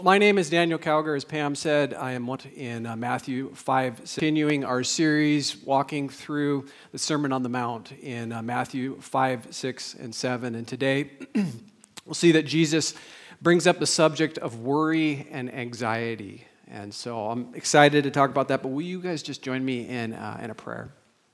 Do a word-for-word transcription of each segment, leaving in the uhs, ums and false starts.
My name is Daniel Calgar. As Pam said, I am in uh, Matthew five, continuing our series, walking through the Sermon on the Mount in uh, Matthew five, six, and seven. And today, we'll see that Jesus brings up the subject of worry and anxiety. And so I'm excited to talk about that, but will you guys just join me in, uh, in a prayer?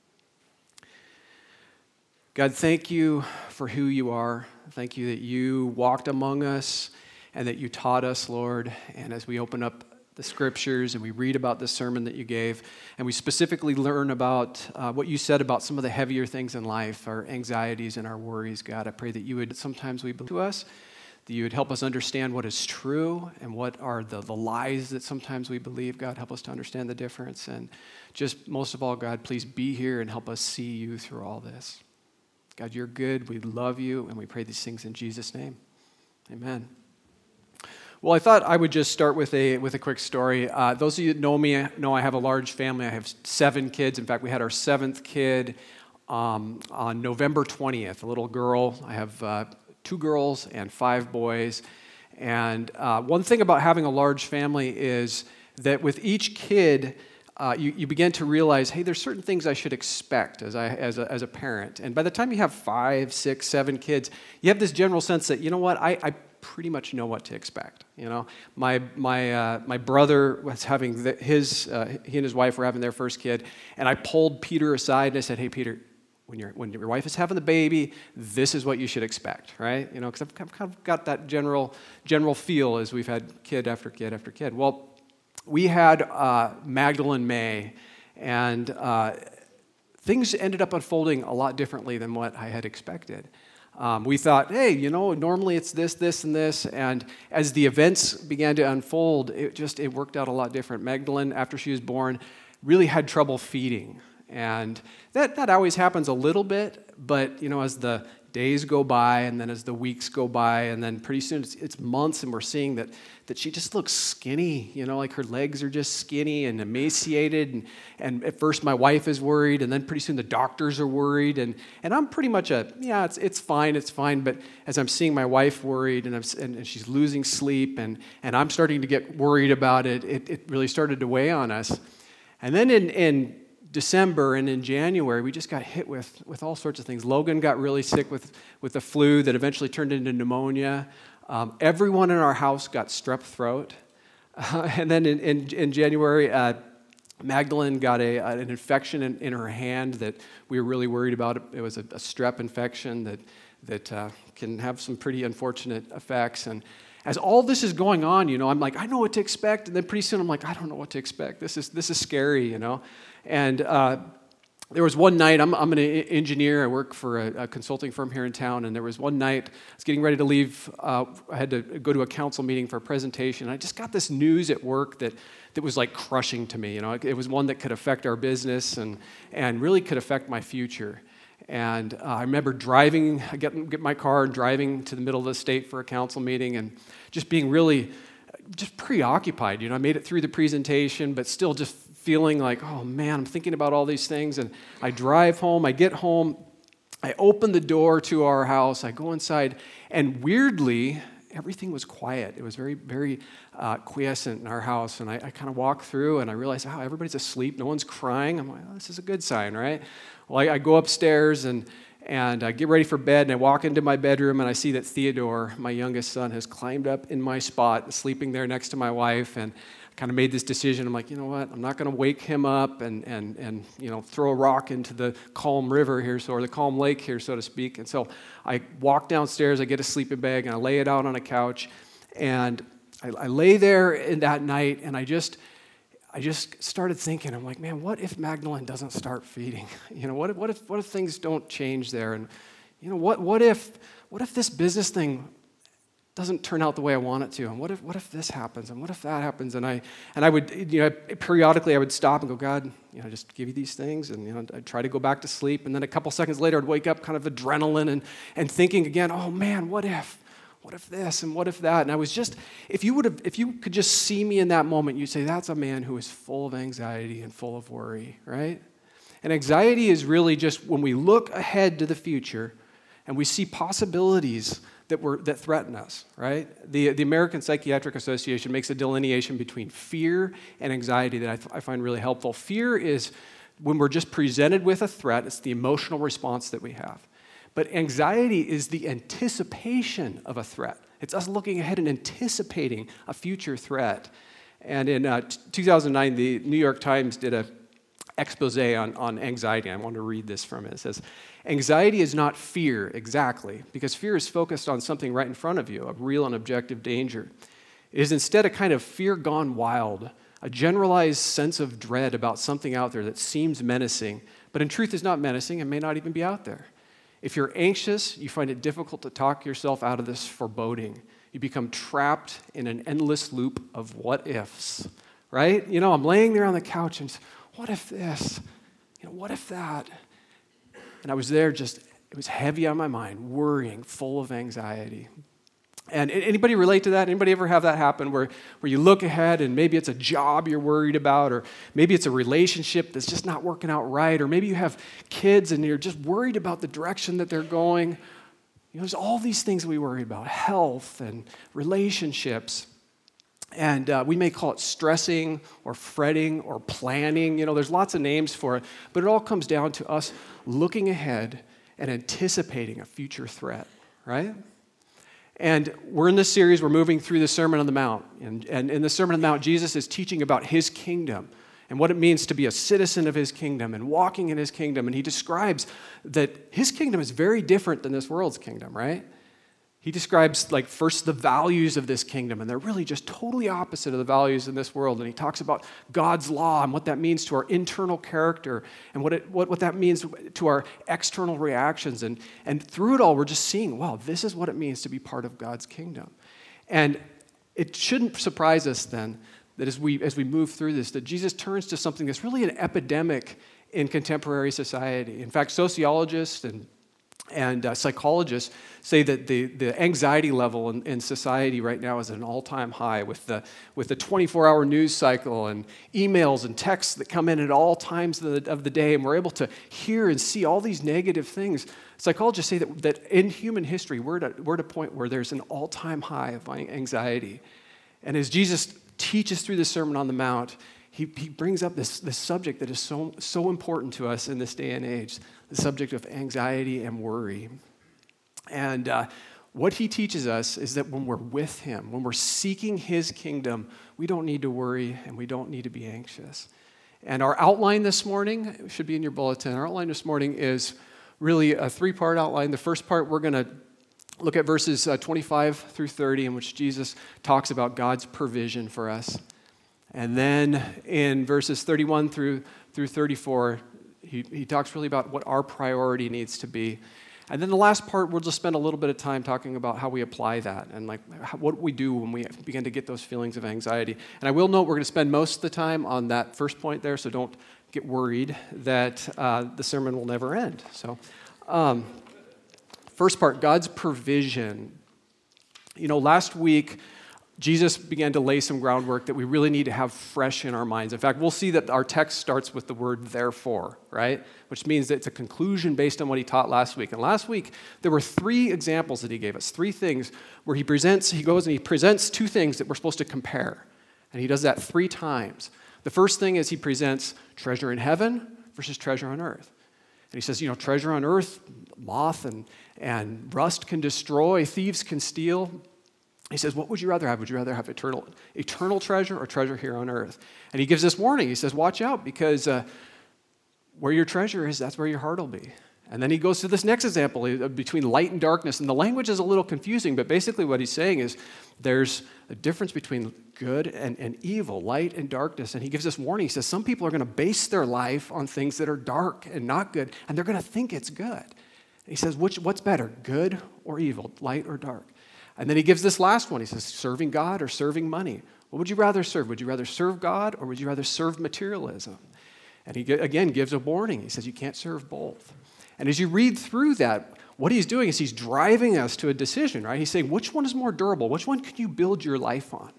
God, thank you for who you are. Thank you that you walked among us and that you taught us, Lord. And as we open up the scriptures and we read about the sermon that you gave, and we specifically learn about uh, what you said about some of the heavier things in life, our anxieties and our worries, God, I pray that you would, sometimes we believe to us, that you would help us understand what is true and what are the, the lies that sometimes we believe. God, help us to understand the difference. And just most of all, God, please be here and help us see you through all this. God, you're good. We love you, and we pray these things in Jesus' name. Amen. Well, I thought I would just start with a with a quick story. Uh, those of you that know me know I have a large family. I have seven kids. In fact, we had our seventh kid um, on November twentieth, a little girl. I have uh, two girls and five boys. And uh, one thing about having a large family is that with each kid, Uh, you, you begin to realize, hey, there's certain things I should expect as I as a, as a parent. And by the time you have five, six, seven kids, you have this general sense that, you know what, I, I pretty much know what to expect. You know, my my uh, my brother was having the, his uh, he and his wife were having their first kid, and I pulled Peter aside and I said, hey, Peter, when your when your wife is having the baby, this is what you should expect, right? You know, because I've, I've kind of got that general general feel as we've had kid after kid after kid. Well, we had uh, Magdalene May, and uh, things ended up unfolding a lot differently than what I had expected. Um, we thought, hey, you know, normally it's this, this, and this, and as the events began to unfold, it just, it worked out a lot different. Magdalene, after she was born, really had trouble feeding, and that, that always happens a little bit, but, you know, as the days go by, and then as the weeks go by, and then pretty soon it's, it's months, and we're seeing that that she just looks skinny, you know, like her legs are just skinny and emaciated, and, and at first my wife is worried, and then pretty soon the doctors are worried, and, and I'm pretty much a, yeah, it's it's fine, it's fine, but as I'm seeing my wife worried, and, I'm, and, and she's losing sleep, and, and I'm starting to get worried about it, it, it really started to weigh on us. And then in, in December and in January, we just got hit with, with all sorts of things. Logan got really sick with, with the flu that eventually turned into pneumonia. Um, everyone in our house got strep throat. Uh, and then in, in, in January, uh, Magdalene got a, an infection in, in her hand that we were really worried about. It was a, a strep infection that, that uh, can have some pretty unfortunate effects. And as all this is going on, you know, I'm like, I know what to expect. And then pretty soon I'm like, I don't know what to expect. This is this is scary, you know. And uh, there was one night, I'm, I'm an engineer, I work for a, a consulting firm here in town, and there was one night, I was getting ready to leave, uh, I had to go to a council meeting for a presentation, and I just got this news at work that, that was like crushing to me, you know, it, it was one that could affect our business and, and really could affect my future. And uh, I remember driving, I get, get my car and driving to the middle of the state for a council meeting, and just being really, just preoccupied, you know, I made it through the presentation, but still just feeling like, oh man, I'm thinking about all these things, and I drive home, I get home, I open the door to our house, I go inside, and weirdly, everything was quiet. It was very, very uh, quiescent in our house, and I, I kind of walk through, and I realize, oh, everybody's asleep, no one's crying. I'm like, oh, this is a good sign, right? Well, I, I go upstairs, and and I get ready for bed, and I walk into my bedroom, and I see that Theodore, my youngest son, has climbed up in my spot, sleeping there next to my wife, and kind of made this decision. I'm like, you know what? I'm not going to wake him up and and and you know throw a rock into the calm river here, so or the calm lake here, so to speak. And so I walk downstairs. I get a sleeping bag and I lay it out on a couch, and I, I lay there in that night, and I just I just started thinking. I'm like, man, what if Magdalene doesn't start feeding? You know, what if what if what if things don't change there? And you know, what what if what if this business thing doesn't turn out the way I want it to, and what if what if this happens, and what if that happens, and I and I would, you know, periodically I would stop and go, God, you know, just give you these things, and you know, I'd try to go back to sleep, and then a couple seconds later I'd wake up, kind of adrenaline, and and thinking again, oh man, what if, what if this, and what if that, and I was just, if you would have, if you could just see me in that moment, you'd say that's a man who is full of anxiety and full of worry, right? And anxiety is really just when we look ahead to the future, and we see possibilities that were that threaten us, right? The, the American Psychiatric Association makes a delineation between fear and anxiety that I, th- I find really helpful. Fear is when we're just presented with a threat, it's the emotional response that we have. But anxiety is the anticipation of a threat. It's us looking ahead and anticipating a future threat. And in uh, t- two thousand nine, the New York Times did a expose on, on anxiety. I want to read this from it. It says, anxiety is not fear exactly, because fear is focused on something right in front of you, a real and objective danger. It is instead a kind of fear gone wild, a generalized sense of dread about something out there that seems menacing, but in truth is not menacing and may not even be out there. If you're anxious, you find it difficult to talk yourself out of this foreboding. You become trapped in an endless loop of what ifs, right? You know, I'm laying there on the couch and what if this? You know, what if that? And I was there just, it was heavy on my mind, worrying, full of anxiety. And anybody relate to that? Anybody ever have that happen where, where you look ahead and maybe it's a job you're worried about, or maybe it's a relationship that's just not working out right, or maybe you have kids and you're just worried about the direction that they're going. You know, there's all these things we worry about, health and relationships. And uh, we may call it stressing or fretting or planning. You know, there's lots of names for it, but it all comes down to us looking ahead and anticipating a future threat, right? And we're in this series, we're moving through the Sermon on the Mount. And, and in the Sermon on the Mount, Jesus is teaching about his kingdom and what it means to be a citizen of his kingdom and walking in his kingdom. And he describes that his kingdom is very different than this world's kingdom, right? He describes, like, first the values of this kingdom, and they're really just totally opposite of the values in this world. And he talks about God's law and what that means to our internal character and what it, what, what that means to our external reactions. And, and through it all, we're just seeing, wow, this is what it means to be part of God's kingdom. And it shouldn't surprise us then that as we, as we move through this, that Jesus turns to something that's really an epidemic in contemporary society. In fact, sociologists and And uh, psychologists say that the, the anxiety level in, in society right now is at an all-time high with the with the twenty-four hour news cycle and emails and texts that come in at all times of the, of the day, and we're able to hear and see all these negative things. Psychologists say that, that in human history, we're at, a, we're at a point where there's an all-time high of anxiety. And as Jesus teaches through the Sermon on the Mount, He, he brings up this, this subject that is so, so important to us in this day and age, the subject of anxiety and worry. And uh, what he teaches us is that when we're with him, when we're seeking his kingdom, we don't need to worry and we don't need to be anxious. And our outline this morning, it should be in your bulletin, our outline this morning is really a three-part outline. The first part, we're going to look at verses uh, twenty-five through thirty, in which Jesus talks about God's provision for us. And then in verses thirty-one through, through thirty-four, he, he talks really about what our priority needs to be. And then the last part, we'll just spend a little bit of time talking about how we apply that and like how, what we do when we begin to get those feelings of anxiety. And I will note we're going to spend most of the time on that first point there, so don't get worried that uh, the sermon will never end. So um, first part, God's provision. You know, last week, Jesus began to lay some groundwork that we really need to have fresh in our minds. In fact, we'll see that our text starts with the word therefore, right? Which means that it's a conclusion based on what he taught last week. And last week, there were three examples that he gave us, three things where he presents, he goes and he presents two things that we're supposed to compare. And he does that three times. The first thing is he presents treasure in heaven versus treasure on earth. And he says, you know, treasure on earth, moth and, and rust can destroy, thieves can steal. He says, what would you rather have? Would you rather have eternal eternal treasure or treasure here on earth? And he gives this warning. He says, watch out, because uh, where your treasure is, that's where your heart will be. And then he goes to this next example between light and darkness. And the language is a little confusing, but basically what he's saying is there's a difference between good and, and evil, light and darkness. And he gives this warning. He says, some people are going to base their life on things that are dark and not good, and they're going to think it's good. And he says, which what's better, good or evil, light or dark? And then he gives this last one. He says, serving God or serving money? What would you rather serve? Would you rather serve God or would you rather serve materialism? And he, again, gives a warning. He says, you can't serve both. And as you read through that, what he's doing is he's driving us to a decision, right? He's saying, which one is more durable? Which one can you build your life on?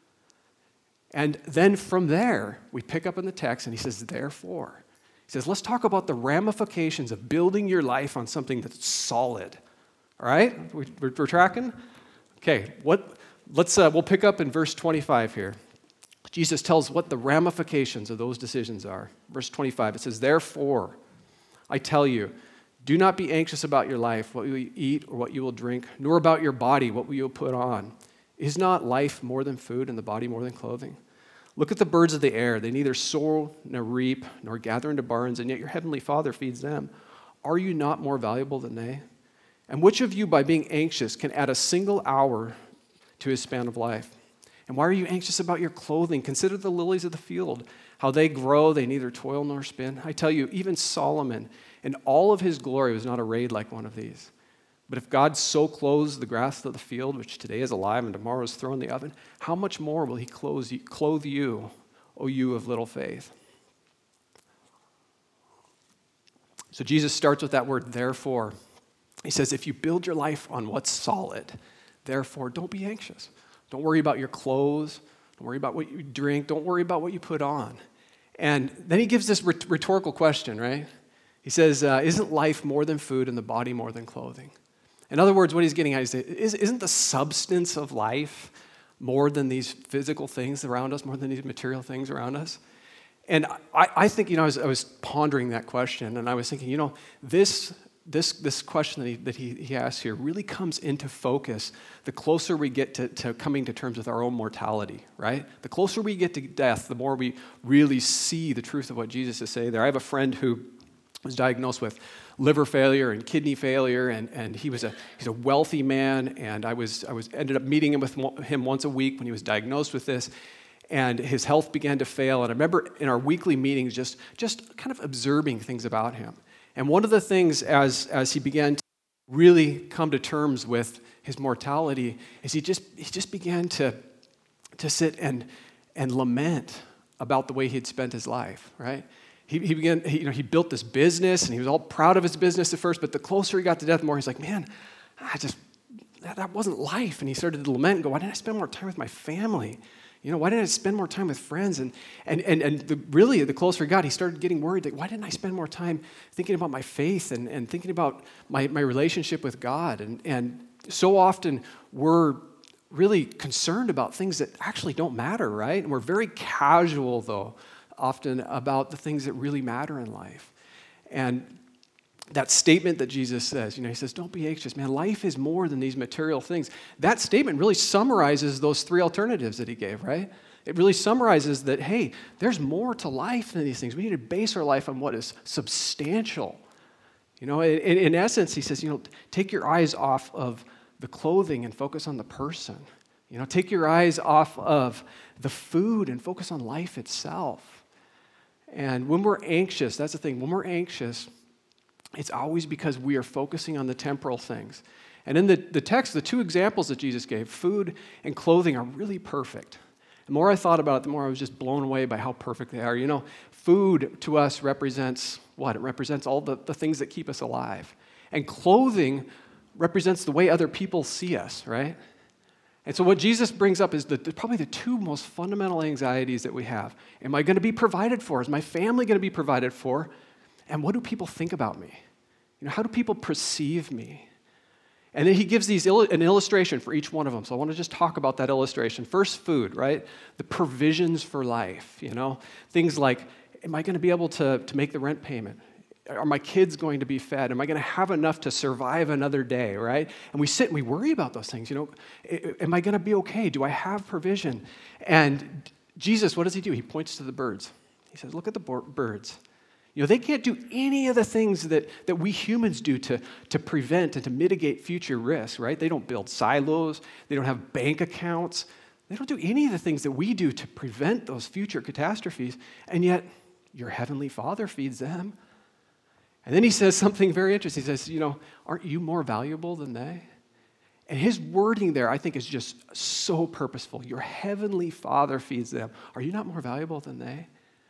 And then from there, we pick up in the text and he says, therefore. He says, let's talk about the ramifications of building your life on something that's solid. All right? We, we're, we're tracking? Okay, what? Let's, uh, we'll pick up in verse twenty-five here. Jesus tells what the ramifications of those decisions are. Verse twenty-five, it says, "Therefore, I tell you, do not be anxious about your life, what you will eat or what you will drink, nor about your body, what you will put on. Is not life more than food and the body more than clothing? Look at the birds of the air. They neither sow nor reap nor gather into barns, and yet your heavenly Father feeds them. Are you not more valuable than they? And which of you, by being anxious, can add a single hour to his span of life? And why are you anxious about your clothing? Consider the lilies of the field, how they grow, they neither toil nor spin. I tell you, even Solomon in all of his glory was not arrayed like one of these. But if God so clothes the grass of the field, which today is alive and tomorrow is thrown in the oven, how much more will he clothe you, clothe you, O you of little faith?" So Jesus starts with that word, therefore. He says, if you build your life on what's solid, therefore, don't be anxious. Don't worry about your clothes. Don't worry about what you drink. Don't worry about what you put on. And then he gives this rhetorical question, right? He says, uh, isn't life more than food and the body more than clothing? In other words, what he's getting at is, isn't the substance of life more than these physical things around us, more than these material things around us? And I, I think, you know, I was, I was pondering that question, and I was thinking, you know, this This, this question that, he, that he, he asks here really comes into focus the closer we get to, to coming to terms with our own mortality, right? The closer we get to death, the more we really see the truth of what Jesus is saying there. I have a friend who was diagnosed with liver failure and kidney failure, and, and he was a he's a wealthy man, and I was I was ended up meeting him with him once a week when he was diagnosed with this, and his health began to fail. And I remember in our weekly meetings just just kind of observing things about him. And one of the things as, as he began to really come to terms with his mortality is he just he just began to, to sit and, and lament about the way he had spent his life, right? He, he began, he, you know, he built this business, and he was all proud of his business at first, but the closer he got to death, the more he's like, man, I just, that, that wasn't life. And he started to lament and go, why didn't I spend more time with my family? You know, why didn't I spend more time with friends? And and and, and the, really, the closer he got, he started getting worried. Like, why didn't I spend more time thinking about my faith and, and thinking about my, my relationship with God? And, and so often, we're really concerned about things that actually don't matter, right? And we're very casual, though, often about the things that really matter in life. And that statement that Jesus says, you know, he says, don't be anxious. Man, life is more than these material things. That statement really summarizes those three alternatives that he gave, right? It really summarizes that, hey, there's more to life than these things. We need to base our life on what is substantial. You know, in, in essence, he says, you know, take your eyes off of the clothing and focus on the person. You know, take your eyes off of the food and focus on life itself. And when we're anxious, that's the thing, when we're anxious, it's always because we are focusing on the temporal things. And in the, the text, the two examples that Jesus gave, food and clothing, are really perfect. The more I thought about it, the more I was just blown away by how perfect they are. You know, food to us represents what? It represents all the, the things that keep us alive. And clothing represents the way other people see us, right? And so what Jesus brings up is the, probably the two most fundamental anxieties that we have. Am I going to be provided for? Is my family going to be provided for? And what do people think about me? You know, how do people perceive me? And then he gives these il- an illustration for each one of them. So I want to just talk about that illustration. First, food, right? The provisions for life, you know? Things like, am I going to be able to, to make the rent payment? Are my kids going to be fed? Am I going to have enough to survive another day, right? And we sit and we worry about those things, you know? Am I going to be okay? Do I have provision? And Jesus, what does he do? He points to the birds. He says, look at the birds. You know, they can't do any of the things that, that we humans do to, to prevent and to mitigate future risks, right? They don't build silos. They don't have bank accounts. They don't do any of the things that we do to prevent those future catastrophes. And yet, your heavenly Father feeds them. And then he says something very interesting. He says, you know, aren't you more valuable than they? And his wording there, I think, is just so purposeful. Your heavenly Father feeds them. Are you not more valuable than they?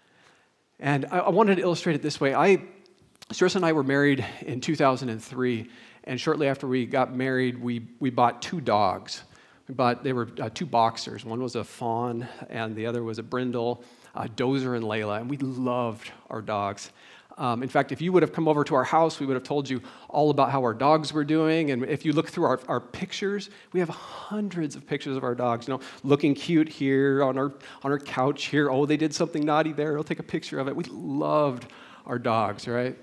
And I wanted to illustrate it this way. I, Sarissa and I were married in two thousand three, and shortly after we got married, we, we bought two dogs. We bought, they were uh, two boxers. One was a fawn, and the other was a brindle, uh, Dozer and Layla, and we loved our dogs. Um, in fact, if you would have come over to our house, we would have told you all about how our dogs were doing. And if you look through our, our pictures, we have hundreds of pictures of our dogs, you know, looking cute here on our on our couch here. Oh, they did something naughty there. We'll take a picture of it. We loved our dogs, right?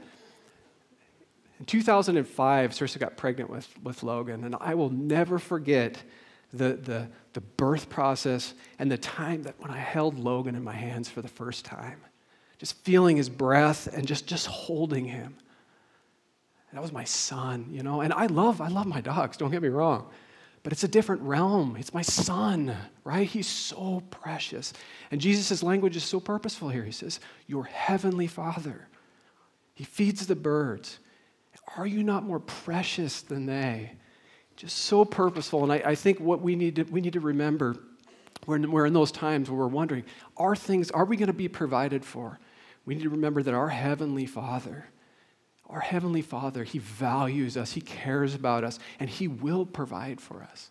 In two thousand five, Sarissa got pregnant with, with Logan, and I will never forget the, the, the birth process and the time that when I held Logan in my hands for the first time. Just feeling his breath and just, just holding him. That was my son, you know. And I love, I love my dogs, don't get me wrong. But it's a different realm. It's my son, right? He's so precious. And Jesus' language is so purposeful here. He says, your heavenly Father. He feeds the birds. Are you not more precious than they? Just so purposeful. And I, I think what we need to, we need to remember when we're in those times where we're wondering, are things, are we going to be provided for? We need to remember that our Heavenly Father, our Heavenly Father, He values us, He cares about us, and He will provide for us.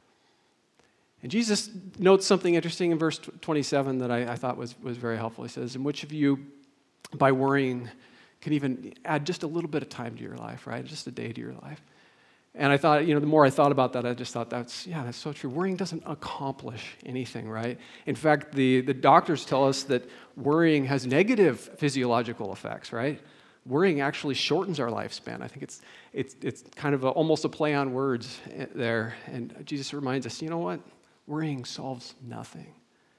And Jesus notes something interesting in verse twenty-seven that I, I thought was, was very helpful. He says, and which of you, by worrying, can even add just a little bit of time to your life, right? Just a day to your life. And I thought, you know, the more I thought about that, I just thought that's, yeah, that's so true. Worrying doesn't accomplish anything, right? In fact, the, the doctors tell us that worrying has negative physiological effects, right? Worrying actually shortens our lifespan. I think it's it's it's kind of a, almost a play on words there. And Jesus reminds us, you know what? Worrying solves nothing.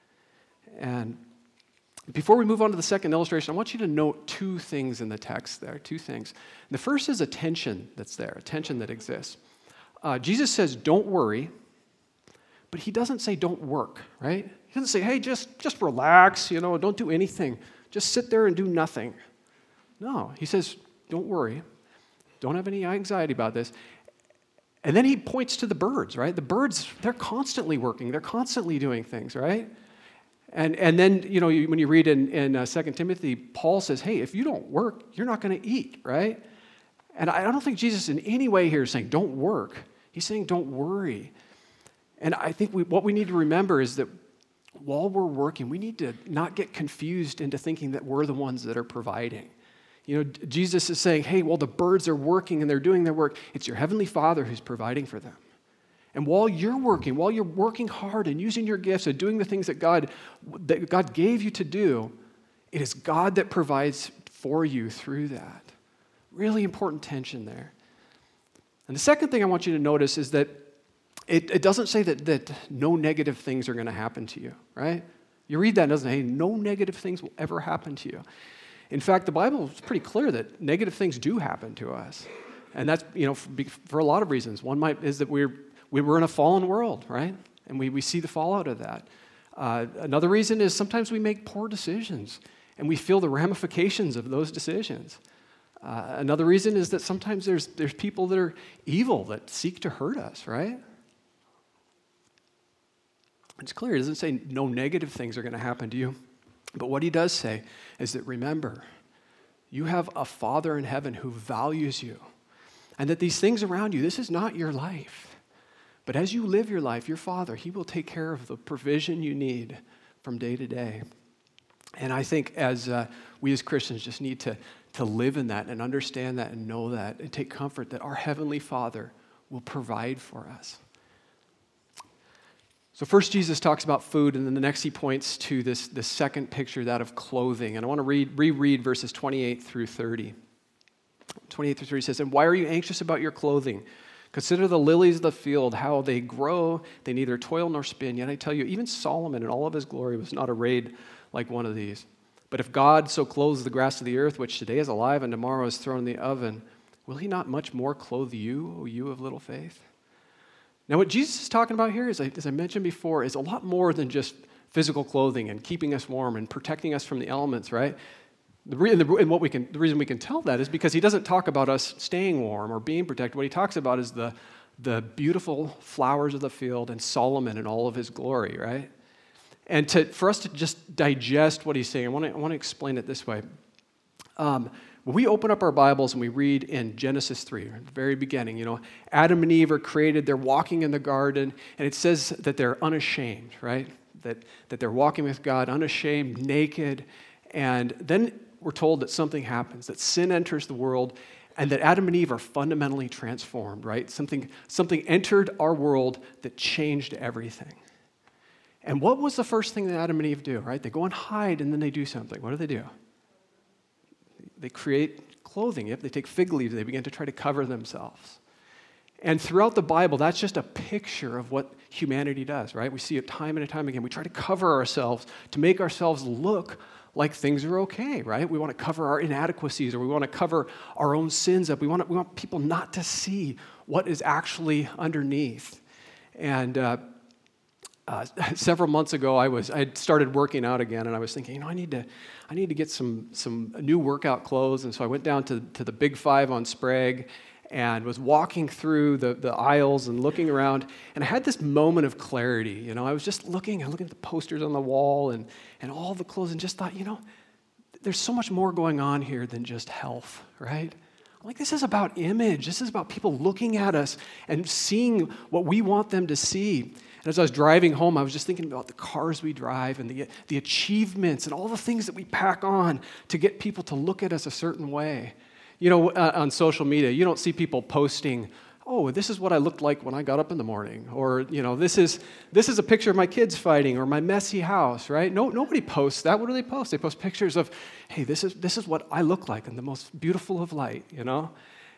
And before we move on to the second illustration, I want you to note two things in the text there, two things. The first is a tension that's there, a tension that exists. Uh, Jesus says, don't worry, but he doesn't say don't work, right? He doesn't say, hey, just, just relax, you know, don't do anything. Just sit there and do nothing. No, he says, don't worry. Don't have any anxiety about this. And then he points to the birds, right? The birds, they're constantly working. They're constantly doing things, right? And and then, you know, when you read in, in uh, Second Timothy, Paul says, hey, if you don't work, you're not going to eat, right? And I don't think Jesus in any way here is saying don't work. He's saying don't worry. And I think we, what we need to remember is that while we're working, we need to not get confused into thinking that we're the ones that are providing. You know, Jesus is saying, hey, well, the birds are working and they're doing their work. It's your Heavenly Father who's providing for them. And while you're working, while you're working hard and using your gifts and doing the things that God, that God gave you to do, it is God that provides for you through that. Really important tension there. And the second thing I want you to notice is that it, it doesn't say that, that no negative things are going to happen to you, right? You read that and it doesn't say, hey, no negative things will ever happen to you. In fact, the Bible is pretty clear that negative things do happen to us. And that's, you know, for, for a lot of reasons. One might is that we're We were in a fallen world, right? And we, we see the fallout of that. Uh, another reason is sometimes we make poor decisions, and we feel the ramifications of those decisions. Uh, another reason is that sometimes there's, there's people that are evil that seek to hurt us, right? It's clear. It doesn't say no negative things are going to happen to you. But what he does say is that remember, you have a Father in heaven who values you, and that these things around you, this is not your life. But as you live your life, your Father, He will take care of the provision you need from day to day. And I think as uh, we as Christians just need to, to live in that and understand that and know that and take comfort that our Heavenly Father will provide for us. So first Jesus talks about food, and then the next he points to this, this second picture, that of clothing. And I want to read, reread verses twenty-eight through thirty. twenty-eight through thirty says, and why are you anxious about your clothing? Consider the lilies of the field, how they grow. They neither toil nor spin. Yet I tell you, even Solomon in all of his glory was not arrayed like one of these. But if God so clothes the grass of the earth, which today is alive and tomorrow is thrown in the oven, will He not much more clothe you, O you of little faith? Now what Jesus is talking about here, as I, as I mentioned before, is a lot more than just physical clothing and keeping us warm and protecting us from the elements, right? The re- and, the, and what we can, the reason we can tell that is because he doesn't talk about us staying warm or being protected. What he talks about is the, the beautiful flowers of the field and Solomon in all of his glory, right? And to, for us to just digest what he's saying, I want to, I want to explain it this way. Um, when we open up our Bibles and we read in Genesis three, at the very beginning, you know, Adam and Eve are created, they're walking in the garden, and it says that they're unashamed, right? That, that they're walking with God, unashamed, naked, and then we're told that something happens, that sin enters the world, and that Adam and Eve are fundamentally transformed, right? Something, something entered our world that changed everything. And what was the first thing that Adam and Eve do, right? They go and hide, and then they do something. What do they do? They create clothing. Yep, they take fig leaves. They begin to try to cover themselves. And throughout the Bible, that's just a picture of what humanity does, right? We see it time and time again. We try to cover ourselves to make ourselves look like things are okay, right? We want to cover our inadequacies, or we want to cover our own sins up. We want to, we want people not to see what is actually underneath. And uh, uh, several months ago, I was I had started working out again, and I was thinking, you know, I need to I need to get some some new workout clothes. And so I went down to to the Big Five on Sprague, and was walking through the, the aisles and looking around, and I had this moment of clarity. You know, I was just looking, I looking at the posters on the wall and, and all the clothes, and just thought, you know, there's so much more going on here than just health, right? Like, this is about image. This is about people looking at us and seeing what we want them to see. And as I was driving home, I was just thinking about the cars we drive and the, the achievements and all the things that we pack on to get people to look at us a certain way. You know, uh, on social media, you don't see people posting, oh, this is what I looked like when I got up in the morning. Or, you know, this is this is a picture of my kids fighting or my messy house, right? No, nobody posts that. What do they post? They post pictures of, hey, this is this is what I look like in the most beautiful of light, you know?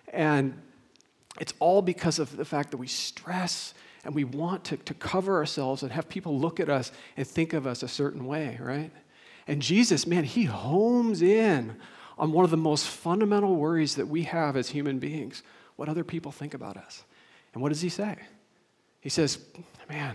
And it's all because of the fact that we stress and we want to, to cover ourselves and have people look at us and think of us a certain way, right? And Jesus, man, he homes in on one of the most fundamental worries that we have as human beings, what other people think about us. And what does he say? He says, man,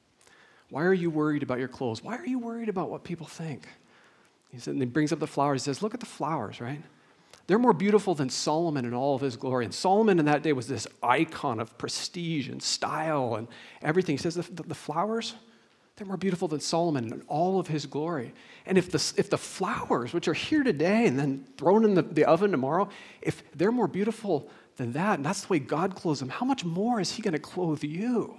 why are you worried about your clothes? Why are you worried about what people think? He said, and he brings up the flowers. He says, look at the flowers, right? They're more beautiful than Solomon in all of his glory. And Solomon in that day was this icon of prestige and style and everything. He says, the, the, the flowers, they're more beautiful than Solomon in all of his glory. And if the, if the flowers, which are here today and then thrown in the, the oven tomorrow, if they're more beautiful than that, and that's the way God clothes them, how much more is he going to clothe you?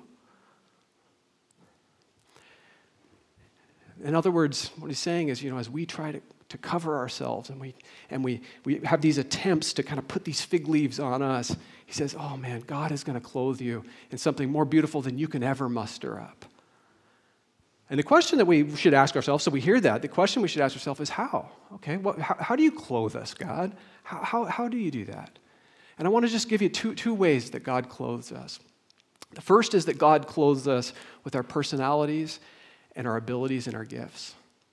In other words, what he's saying is, you know, as we try to, to cover ourselves and we and we we have these attempts to kind of put these fig leaves on us, he says, oh man, God is going to clothe you in something more beautiful than you can ever muster up. And the question that we should ask ourselves, so we hear that, the question we should ask ourselves is how? Okay, what, how, how do you clothe us, God? How, how, how do you do that? And I want to just give you two, two ways that God clothes us. The first is that God clothes us with our personalities and our abilities and our gifts.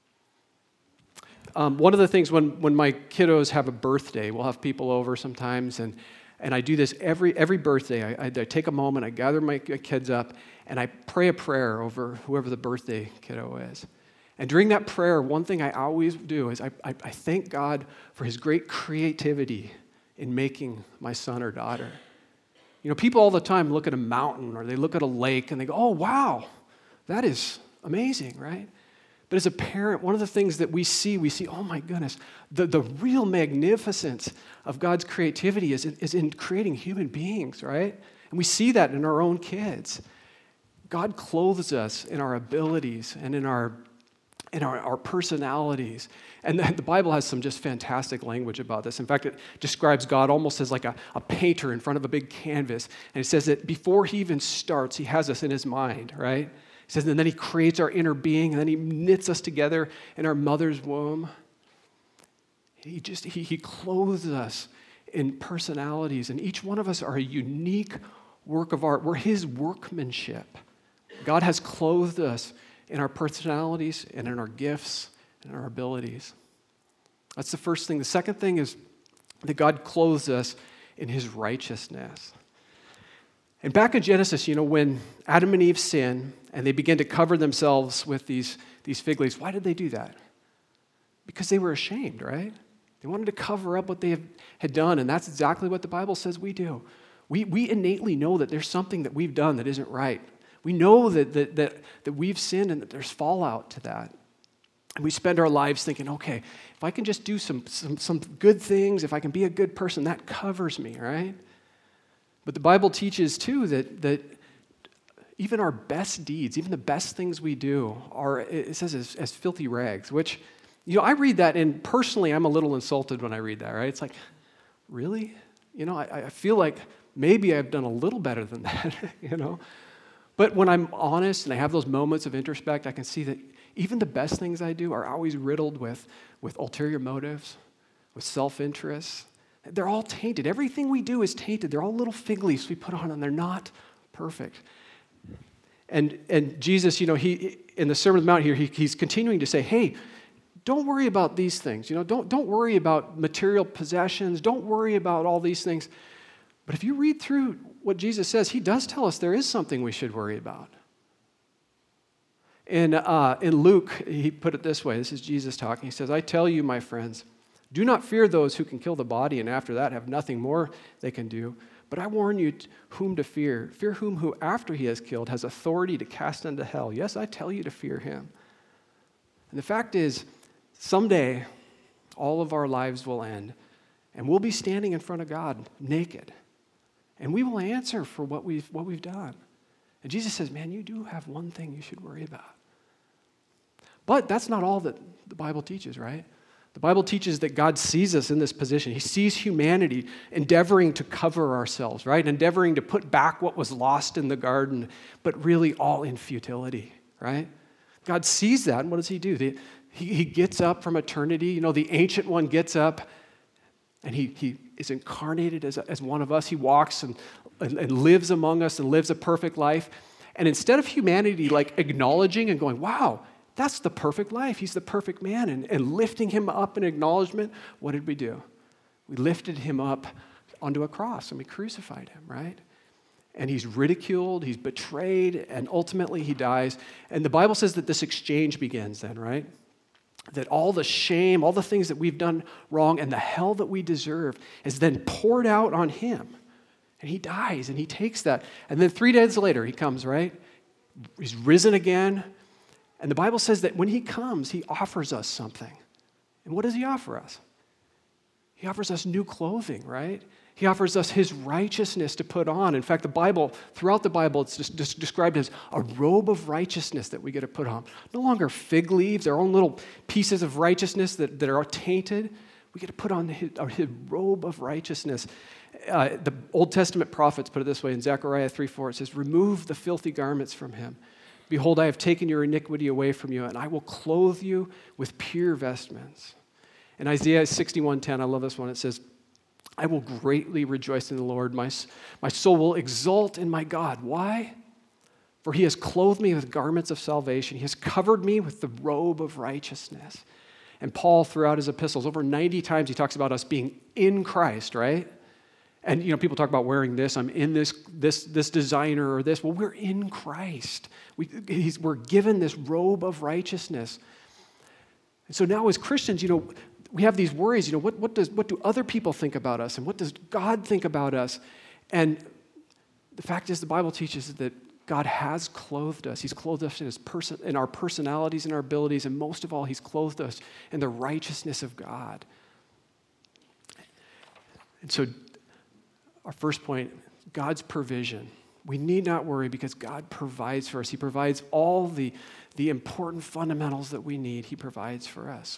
Um, one of the things when, when my kiddos have a birthday, we'll have people over sometimes, and And I do this every every birthday. I, I, I take a moment, I gather my kids up, and I pray a prayer over whoever the birthday kiddo is. And during that prayer, one thing I always do is I, I, I thank God for his great creativity in making my son or daughter. You know, people all the time look at a mountain or they look at a lake and they go, oh, wow, that is amazing, right? But as a parent, one of the things that we see, we see, oh my goodness, the, the real magnificence of God's creativity is in, is in creating human beings, right? And we see that in our own kids. God clothes us in our abilities and in our in our, our personalities. And the, the Bible has some just fantastic language about this. In fact, it describes God almost as like a, a painter in front of a big canvas. And it says that before he even starts, he has us in his mind, right? He says, and then he creates our inner being, and then he knits us together in our mother's womb. He just, he, he clothes us in personalities, and each one of us are a unique work of art. We're his workmanship. God has clothed us in our personalities and in our gifts and our abilities. That's the first thing. The second thing is that God clothes us in his righteousness. And back in Genesis, you know, when Adam and Eve sin and they began to cover themselves with these, these fig leaves, why did they do that? Because they were ashamed, right? They wanted to cover up what they have, had done, and that's exactly what the Bible says we do. We, we innately know that there's something that we've done that isn't right. We know that, that, that, that we've sinned and that there's fallout to that. And we spend our lives thinking, okay, if I can just do some, some, some good things, if I can be a good person, that covers me, right? But the Bible teaches, too, that, that even our best deeds, even the best things we do, are, it says, as, as filthy rags, which You know, I read that, and personally, I'm a little insulted when I read that, right? It's like, really? You know, I, I feel like maybe I've done a little better than that, you know? But when I'm honest and I have those moments of introspect, I can see that even the best things I do are always riddled with, with ulterior motives, with self-interest. They're all tainted. Everything we do is tainted. They're all little fig leaves we put on, and they're not perfect. And and Jesus, you know, he in the Sermon on the Mount here, he, he's continuing to say, hey, don't worry about these things. You know, don't, don't worry about material possessions. Don't worry about all these things. But if you read through what Jesus says, he does tell us there is something we should worry about. In, uh, in Luke, he put it this way. This is Jesus talking. He says, I tell you, my friends, do not fear those who can kill the body and after that have nothing more they can do. But I warn you whom to fear. Fear whom who after he has killed has authority to cast into hell. Yes, I tell you to fear him. And the fact is, someday all of our lives will end and we'll be standing in front of God naked. And we will answer for what we've, what we've done. And Jesus says, man, you do have one thing you should worry about. But that's not all that the Bible teaches, right? The Bible teaches that God sees us in this position. He sees humanity endeavoring to cover ourselves, right? Endeavoring to put back what was lost in the garden, but really all in futility, right? God sees that, and what does he do? The, he, he gets up from eternity. You know, the Ancient One gets up, and he, he is incarnated as, as one of us. He walks and, and, and lives among us and lives a perfect life. And instead of humanity like acknowledging and going, wow, that's the perfect life. He's the perfect man. And, and lifting him up in acknowledgement, what did we do? We lifted him up onto a cross and we crucified him, right? And he's ridiculed, he's betrayed, and ultimately he dies. And the Bible says that this exchange begins then, right? That all the shame, all the things that we've done wrong, and the hell that we deserve is then poured out on him. And he dies, and he takes that. And then three days later, he comes, right? He's risen again. And the Bible says that when he comes, he offers us something. And what does he offer us? He offers us new clothing, right? He offers us his righteousness to put on. In fact, the Bible, throughout the Bible, it's just, just described as a robe of righteousness that we get to put on. No longer fig leaves, our own little pieces of righteousness that, that are tainted. We get to put on his, his robe of righteousness. Uh, the Old Testament prophets put it this way in Zechariah three four. It says, remove the filthy garments from him. Behold, I have taken your iniquity away from you, and I will clothe you with pure vestments. In Isaiah sixty-one ten, I love this one. It says, I will greatly rejoice in the Lord. My, my soul will exult in my God. Why? For he has clothed me with garments of salvation. He has covered me with the robe of righteousness. And Paul, throughout his epistles, over ninety times he talks about us being in Christ, right? And, you know, people talk about wearing this. I'm in this this this designer or this. Well, we're in Christ. We, he's, we're given this robe of righteousness. And so now as Christians, you know, we have these worries, you know, what, what does what do other people think about us? And what does God think about us? And the fact is, the Bible teaches that God has clothed us. He's clothed us in, his person, in our personalities and our abilities, and most of all, he's clothed us in the righteousness of God. And so our first point, God's provision. We need not worry because God provides for us. He provides all the, the important fundamentals that we need. He provides for us.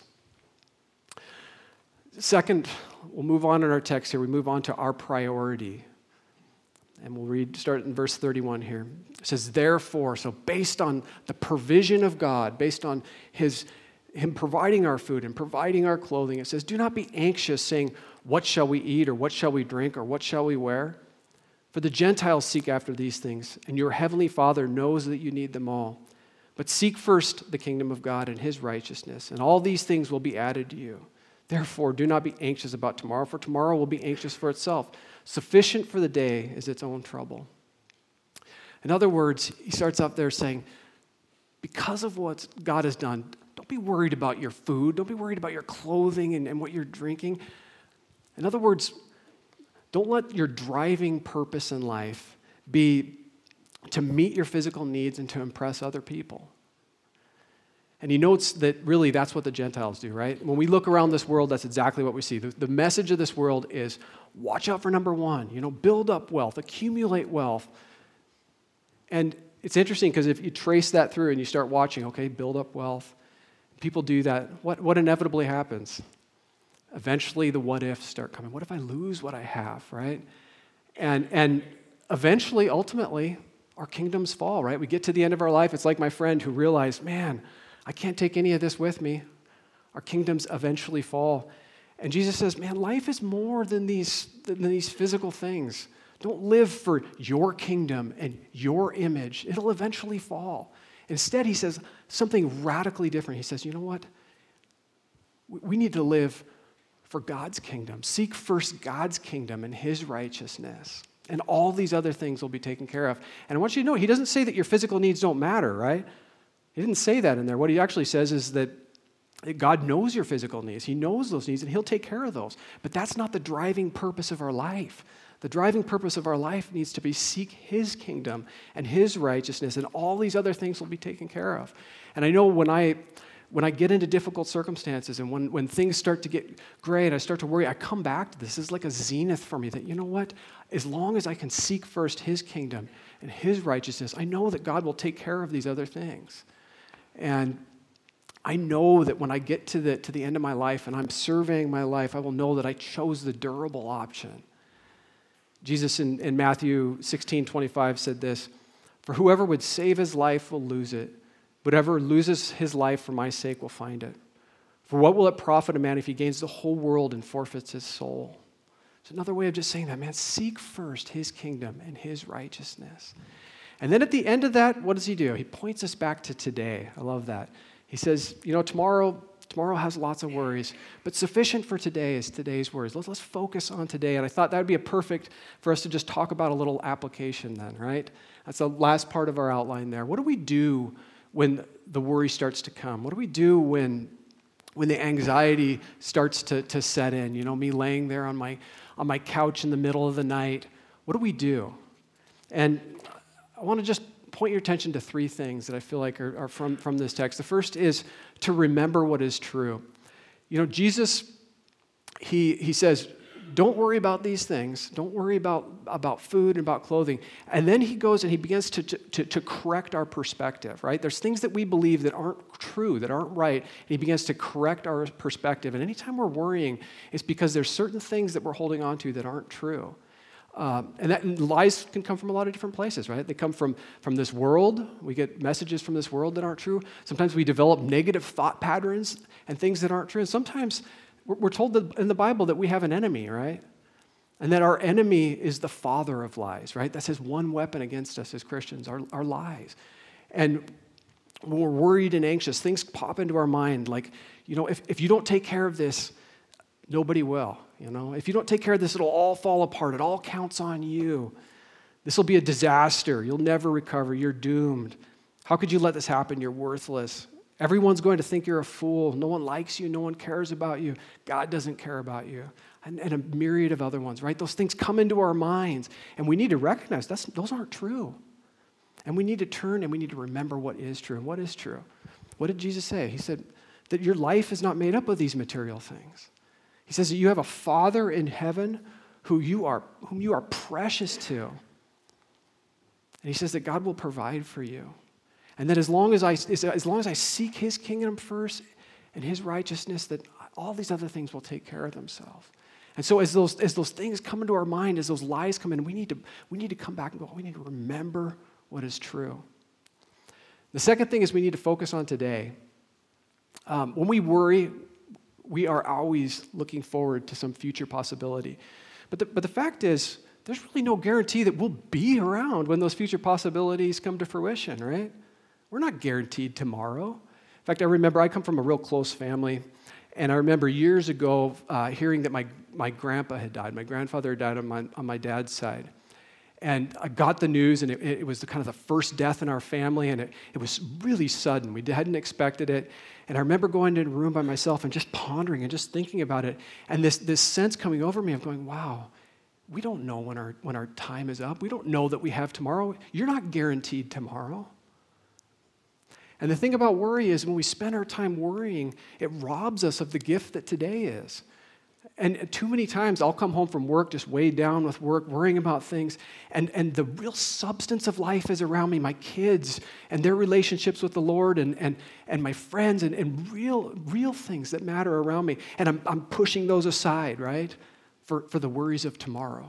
Second, we'll move on in our text here. We move on to our priority. And we'll read, start in verse thirty-one here. It says, therefore, so based on the provision of God, based on his him providing our food and providing our clothing, it says, do not be anxious, saying, what shall we eat, or what shall we drink, or what shall we wear? For the Gentiles seek after these things, and your heavenly Father knows that you need them all. But seek first the kingdom of God and his righteousness, and all these things will be added to you. Therefore, do not be anxious about tomorrow, for tomorrow will be anxious for itself. Sufficient for the day is its own trouble. In other words, he starts out there saying, because of what God has done, don't be worried about your food. Don't be worried about your clothing and, and what you're drinking. In other words, don't let your driving purpose in life be to meet your physical needs and to impress other people. And he notes that really that's what the Gentiles do, right? When we look around this world, that's exactly what we see. The, the message of this world is watch out for number one, you know, build up wealth, accumulate wealth. And it's interesting because if you trace that through and you start watching, okay, build up wealth, People do that. What, what inevitably happens? Eventually the what ifs start coming. What if I lose what I have, right? And, and eventually, ultimately, our kingdoms fall, right? We get to the end of our life. It's like my friend who realized, man, I can't take any of this with me. Our kingdoms eventually fall. And Jesus says, man, life is more than these, than these physical things. Don't live for your kingdom and your image. It'll eventually fall. Instead, he says something radically different. He says, you know what? We need to live for God's kingdom. Seek first God's kingdom and his righteousness. And all these other things will be taken care of. And I want you to know, he doesn't say that your physical needs don't matter, right? He didn't say that in there. What he actually says is that God knows your physical needs. He knows those needs, and he'll take care of those. But that's not the driving purpose of our life. The driving purpose of our life needs to be seek his kingdom and his righteousness, and all these other things will be taken care of. And I know when I when I get into difficult circumstances and when, when things start to get gray and I start to worry, I come back to this. This is like a zenith for me that, you know what? As long as I can seek first his kingdom and his righteousness, I know that God will take care of these other things. And I know that when I get to the, to the end of my life and I'm surveying my life, I will know that I chose the durable option. Jesus in, in Matthew sixteen twenty-five said this, "For whoever would save his life will lose it, but whoever loses his life for my sake will find it. For what will it profit a man if he gains the whole world and forfeits his soul?" It's another way of just saying that, man, seek first his kingdom and his righteousness. And then at the end of that, what does he do? He points us back to today. I love that. He says, you know, tomorrow, tomorrow has lots of worries, but sufficient for today is today's worries. Let's, let's focus on today. And I thought that would be a perfect for us to just talk about a little application then, right? That's the last part of our outline there. What do we do when the worry starts to come? What do we do when, when the anxiety starts to, to set in? You know, me laying there on my, on my couch in the middle of the night. What do we do? And I want to just point your attention to three things that I feel like are, are from, from this text. The first is to remember what is true. You know, Jesus, he, he says, don't worry about these things. Don't worry about, about food and about clothing. And then he goes and he begins to, to, to correct our perspective, right? There's things that we believe that aren't true, that aren't right, and he begins to correct our perspective. And anytime we're worrying, it's because there's certain things that we're holding on to that aren't true. Um, and that and lies can come from a lot of different places, right? They come from, from this world. We get messages from this world that aren't true. Sometimes we develop negative thought patterns and things that aren't true. And sometimes we're, we're told that in the Bible that we have an enemy, right? And that our enemy is the father of lies, right? That's his one weapon against us as Christians, our, our lies. And when we're worried and anxious, things pop into our mind like, you know, if, if you don't take care of this, nobody will. You know, if you don't take care of this, it'll all fall apart. It all counts on you. This will be a disaster. You'll never recover. You're doomed. How could you let this happen? You're worthless. Everyone's going to think you're a fool. No one likes you. No one cares about you. God doesn't care about you. And, and a myriad of other ones, right? Those things come into our minds, and we need to recognize that's, those aren't true. And we need to turn and we need to remember what is true. And what is true? What did Jesus say? He said that your life is not made up of these material things. He says that you have a Father in heaven who you are, whom you are precious to. And he says that God will provide for you. And that as long as I, as long as I seek his kingdom first and his righteousness, that all these other things will take care of themselves. And so as those, as those things come into our mind, as those lies come in, we need to, we need to come back and go, we need to remember what is true. The second thing is we need to focus on today. Um, when we worry, we are always looking forward to some future possibility. But the, but the fact is, there's really no guarantee that we'll be around when those future possibilities come to fruition, right? We're not guaranteed tomorrow. In fact, I remember I come from a real close family, and I remember years ago uh, hearing that my, my grandpa had died. My grandfather had died on my, on my dad's side. And I got the news, and it, it was the, kind of the first death in our family, and it, it was really sudden. We hadn't expected it. And I remember going into a room by myself and just pondering and just thinking about it, and this, this sense coming over me of going, wow, we don't know when our, when our time is up. We don't know that we have tomorrow. You're not guaranteed tomorrow. And the thing about worry is when we spend our time worrying, it robs us of the gift that today is. And too many times I'll come home from work just weighed down with work, worrying about things, and, and the real substance of life is around me, my kids and their relationships with the Lord and, and, and my friends and, and real, real things that matter around me. And I'm, I'm pushing those aside, right, for, for the worries of tomorrow.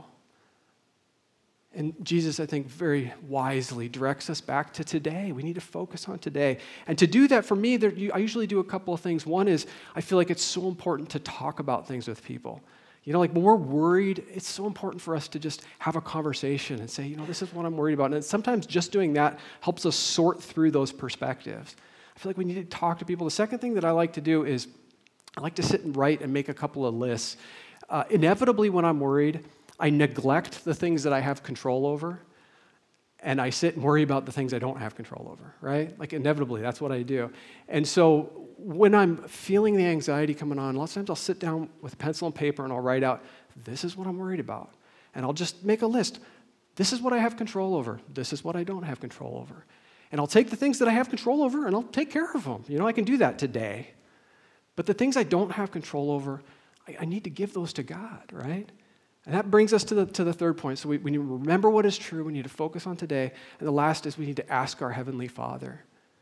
And Jesus, I think, very wisely directs us back to today. We need to focus on today. And to do that, for me, there, you, I usually do a couple of things. One is I feel like it's so important to talk about things with people. You know, like when we're worried, it's so important for us to just have a conversation and say, you know, this is what I'm worried about. And sometimes just doing that helps us sort through those perspectives. I feel like we need to talk to people. The second thing that I like to do is I like to sit and write and make a couple of lists. Uh, inevitably, when I'm worried, I neglect the things that I have control over, and I sit and worry about the things I don't have control over, right? Like inevitably, that's what I do. And so when I'm feeling the anxiety coming on, lots of times I'll sit down with a pencil and paper and I'll write out, this is what I'm worried about. And I'll just make a list. This is what I have control over. This is what I don't have control over. And I'll take the things that I have control over and I'll take care of them. You know, I can do that today. But the things I don't have control over, I, I need to give those to God, right? And that brings us to the, to the third point. So we, we need to remember what is true. We need to focus on today. And the last is we need to ask our Heavenly Father.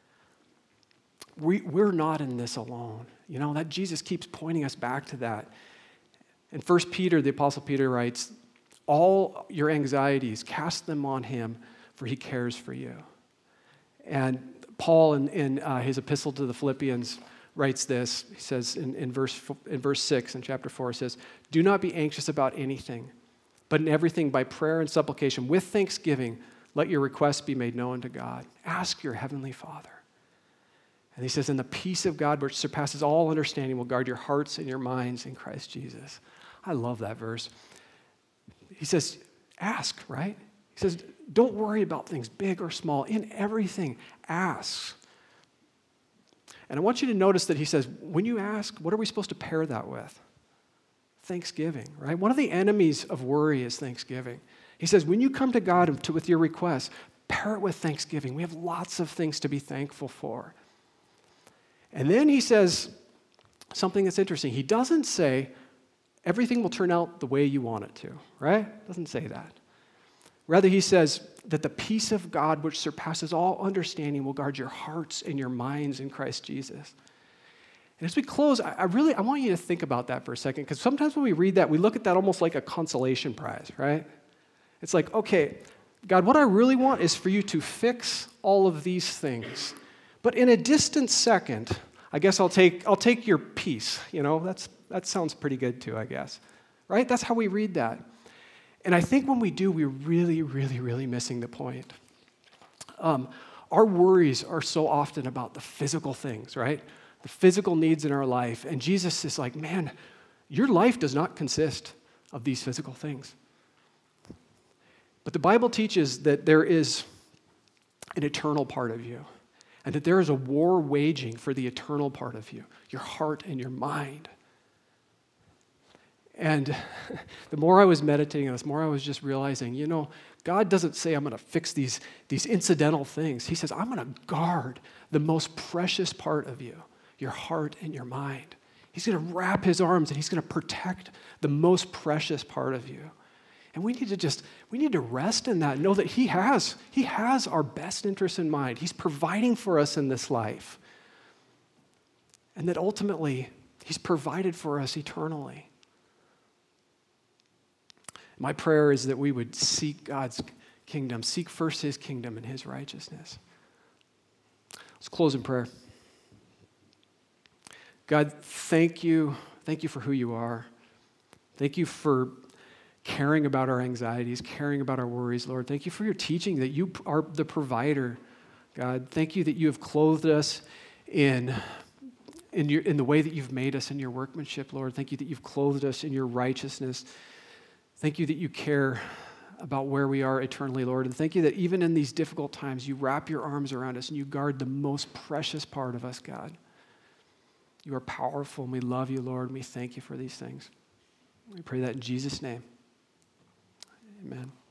We, we're not in this alone. You know, that Jesus keeps pointing us back to that. In First Peter, the Apostle Peter writes, all your anxieties, cast them on him, for he cares for you. And Paul, in, in uh, his epistle to the Philippians, writes this. He says in, in, verse, in verse six in chapter four, it says, do not be anxious about anything, but in everything by prayer and supplication, with thanksgiving, let your requests be made known to God. Ask your Heavenly Father. And he says, and the peace of God, which surpasses all understanding, will guard your hearts and your minds in Christ Jesus. I love that verse. He says, ask, right? He says, don't worry about things, big or small. In everything, ask. And I want you to notice that he says, when you ask, what are we supposed to pair that with? Thanksgiving, right? One of the enemies of worry is thanksgiving. He says, when you come to God to, with your requests, pair it with thanksgiving. We have lots of things to be thankful for. And then he says something that's interesting. He doesn't say, everything will turn out the way you want it to, right? Doesn't say that. Rather, he says that the peace of God, which surpasses all understanding, will guard your hearts and your minds in Christ Jesus. And as we close, I really, I want you to think about that for a second, because sometimes when we read that, we look at that almost like a consolation prize, right? It's like, okay, God, what I really want is for you to fix all of these things. But in a distant second, I guess I'll take, I'll take your peace. You know, that's, that sounds pretty good too, I guess. Right? That's how we read that. And I think when we do, we're really, really, really missing the point. Um, our worries are so often about the physical things, right? The physical needs in our life. And Jesus is like, man, your life does not consist of these physical things. But the Bible teaches that there is an eternal part of you, and that there is a war waging for the eternal part of you, your heart and your mind. And the more I was meditating on this, the more I was just realizing, you know, God doesn't say I'm going to fix these, these incidental things. He says, I'm going to guard the most precious part of you, your heart and your mind. He's going to wrap his arms and he's going to protect the most precious part of you. And we need to just, we need to rest in that, know that he has, he has our best interests in mind. He's providing for us in this life. And that ultimately, he's provided for us eternally. My prayer is that we would seek God's kingdom, seek first his kingdom and his righteousness. Let's close in prayer. God, thank you. Thank you for who you are. Thank you for caring about our anxieties, caring about our worries, Lord. Thank you for your teaching that you are the provider, God. Thank you that you have clothed us in, in, your, in the way that you've made us in your workmanship, Lord. Thank you that you've clothed us in your righteousness. Thank you that you care about where we are eternally, Lord. And thank you that even in these difficult times, you wrap your arms around us and you guard the most precious part of us, God. You are powerful and we love you, Lord, and we thank you for these things. We pray that in Jesus' name. Amen.